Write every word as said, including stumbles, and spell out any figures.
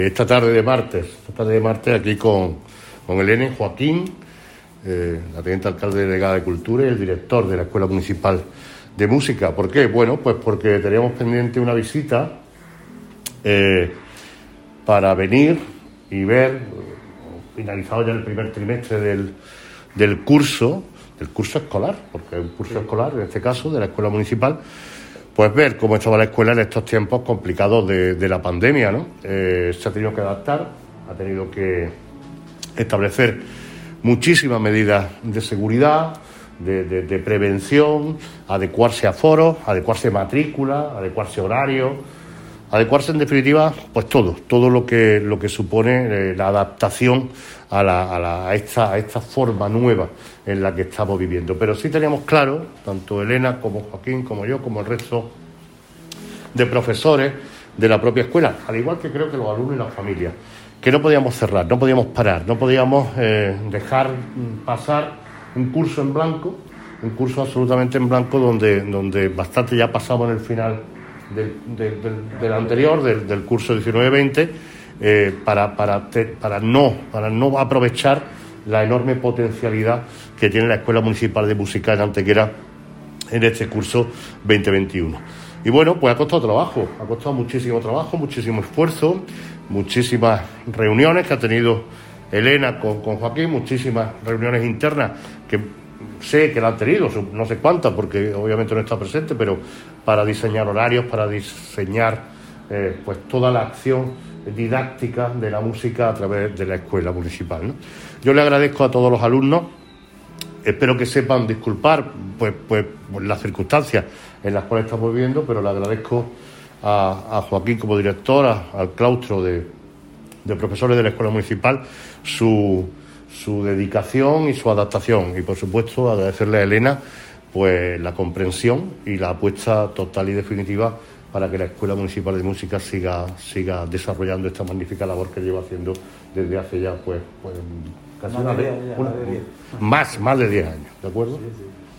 Esta tarde de martes, esta tarde de martes aquí con, con Elena y Joaquín, eh, la teniente alcalde delegada de Cultura y el director de la Escuela Municipal de Música. ¿Por qué? Bueno, pues porque teníamos pendiente una visita eh, para venir y ver, finalizado ya el primer trimestre del, del curso, del curso escolar, porque es un curso escolar, en este caso, de la Escuela Municipal, pues ver cómo estaba la escuela en estos tiempos complicados de, de la pandemia, ¿no? Eh, se ha tenido que adaptar, ha tenido que establecer muchísimas medidas de seguridad, de, de, de prevención, adecuarse a foros, adecuarse a matrícula, adecuarse a horarios, adecuarse en definitiva, pues todo, todo lo que lo que supone eh, la adaptación a, la, a, la, a, esta, a esta forma nueva en la que estamos viviendo. Pero sí teníamos claro, tanto Elena como Joaquín, como yo, como el resto de profesores de la propia escuela, al igual que creo que los alumnos y las familias, que no podíamos cerrar, no podíamos parar, no podíamos eh, dejar pasar un curso en blanco, un curso absolutamente en blanco donde, donde bastante ya pasamos en el final del, del, del, del anterior, del, del curso diecinueve veinte, eh, para, para, te, para, no, para no aprovechar la enorme potencialidad que tiene la Escuela Municipal de Música en Antequera en este curso veinte veintiuno. Y bueno, pues ha costado trabajo, ha costado muchísimo trabajo, muchísimo esfuerzo, muchísimas reuniones que ha tenido Elena con, con Joaquín, muchísimas reuniones internas que sé que la han tenido, no sé cuántas, porque obviamente no está presente, pero para diseñar horarios, para diseñar eh, pues toda la acción didáctica de la música a través de la escuela municipal, ¿no? Yo le agradezco a todos los alumnos, espero que sepan disculpar pues, pues las circunstancias en las cuales estamos viviendo, pero le agradezco a, a Joaquín como director, a, al claustro de, de profesores de la escuela municipal, su, su dedicación y su adaptación, y por supuesto agradecerle a Elena pues la comprensión y la apuesta total y definitiva para que la Escuela Municipal de Música siga, siga desarrollando esta magnífica labor que lleva haciendo desde hace ya pues, pues casi una, una, una, más, más de diez años, ¿de acuerdo? Sí, sí.